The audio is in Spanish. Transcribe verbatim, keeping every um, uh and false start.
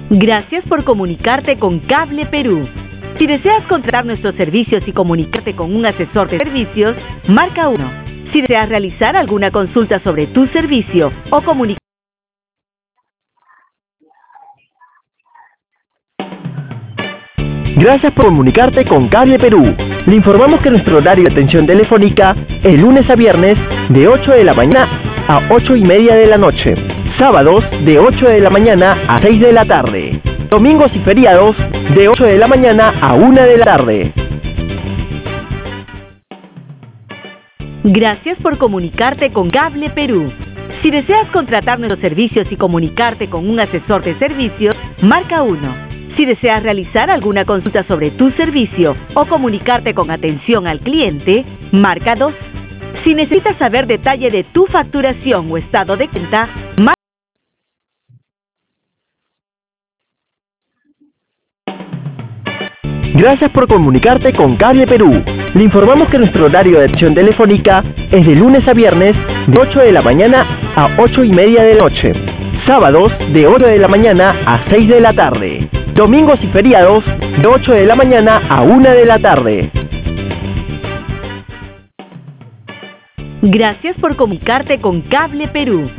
Gracias por comunicarte con Cable Perú. Si deseas contratar nuestros servicios y comunicarte con un asesor de servicios, marca uno. Si deseas realizar alguna consulta sobre tu servicio o comunicar. Gracias por comunicarte con Cable Perú. Le informamos que nuestro horario de atención telefónica es lunes a viernes de ocho de la mañana a ocho y media de la noche. Sábados de ocho de la mañana a seis de la tarde. Domingos y feriados de ocho de la mañana a una de la tarde. Gracias por comunicarte con Cable Perú. Si deseas contratar nuestros servicios y comunicarte con un asesor de servicios, marca uno. Si deseas realizar alguna consulta sobre tu servicio o comunicarte con atención al cliente, marca dos. Si necesitas saber detalle de tu facturación o estado de cuenta, marca. Gracias por comunicarte con Cable Perú. Le informamos que nuestro horario de atención telefónica es de lunes a viernes de ocho de la mañana a ocho y media de la noche. Sábados de ocho de la mañana a seis de la tarde. Domingos y feriados de ocho de la mañana a una de la tarde. Gracias por comunicarte con Cable Perú.